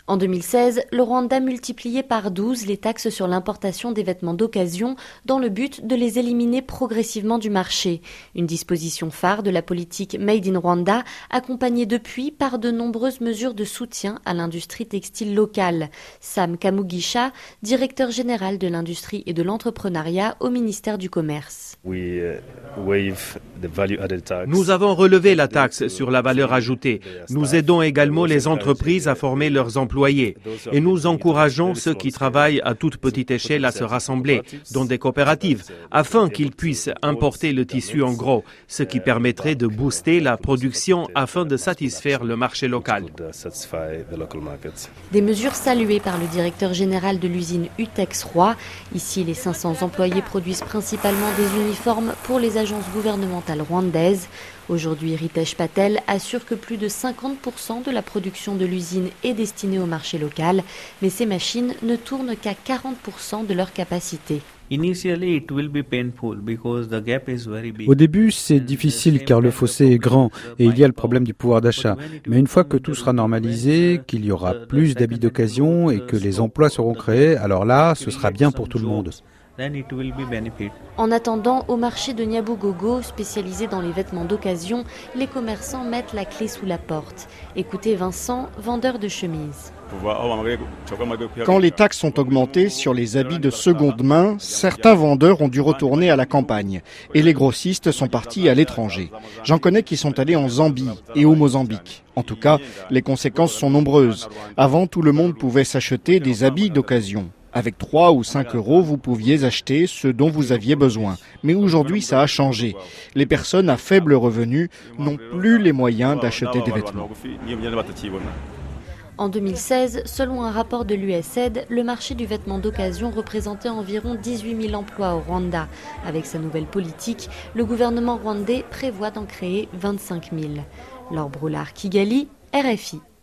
En 2016, le Rwanda multipliait par 12 les taxes sur l'importation des vêtements d'occasion dans le but de les éliminer progressivement du marché. Une disposition phare de la politique Made in Rwanda, accompagnée depuis par de nombreuses mesures de soutien à l'industrie textile locale. Sam Kamugisha, directeur général de l'industrie et de l'entrepreneuriat au ministère du Commerce. Nous avons relevé la taxe sur la valeur ajoutée. Nous aidons également les entreprises à former leurs employés. Et nous encourageons ceux qui travaillent à toute petite échelle à se rassembler dans des coopératives afin qu'ils puissent importer le tissu en gros, ce qui permettrait de booster la production afin de satisfaire le marché local. Des mesures saluées par le directeur général de l'usine Utex Roi. Ici, les 500 employés produisent principalement des uniformes pour les agences gouvernementales rwandaises. Aujourd'hui, Ritesh Patel assure que plus de 50% de la production de l'usine est destinée au marché local, mais ces machines ne tournent qu'à 40% de leur capacité. Au début, c'est difficile car le fossé est grand et il y a le problème du pouvoir d'achat. Mais une fois que tout sera normalisé, qu'il y aura plus d'habits d'occasion et que les emplois seront créés, alors là, ce sera bien pour tout le monde. En attendant, au marché de Nyabugogo, spécialisé dans les vêtements d'occasion, les commerçants mettent la clé sous la porte. Écoutez Vincent, vendeur de chemises. Quand les taxes sont augmentées sur les habits de seconde main, certains vendeurs ont dû retourner à la campagne et les grossistes sont partis à l'étranger. J'en connais qui sont allés en Zambie et au Mozambique. En tout cas, les conséquences sont nombreuses. Avant, tout le monde pouvait s'acheter des habits d'occasion. Avec 3 ou 5 euros, vous pouviez acheter ce dont vous aviez besoin. Mais aujourd'hui, ça a changé. Les personnes à faible revenu n'ont plus les moyens d'acheter des vêtements. En 2016, selon un rapport de l'USAID, le marché du vêtement d'occasion représentait environ 18 000 emplois au Rwanda. Avec sa nouvelle politique, le gouvernement rwandais prévoit d'en créer 25 000. Laure Broulard, Kigali, RFI.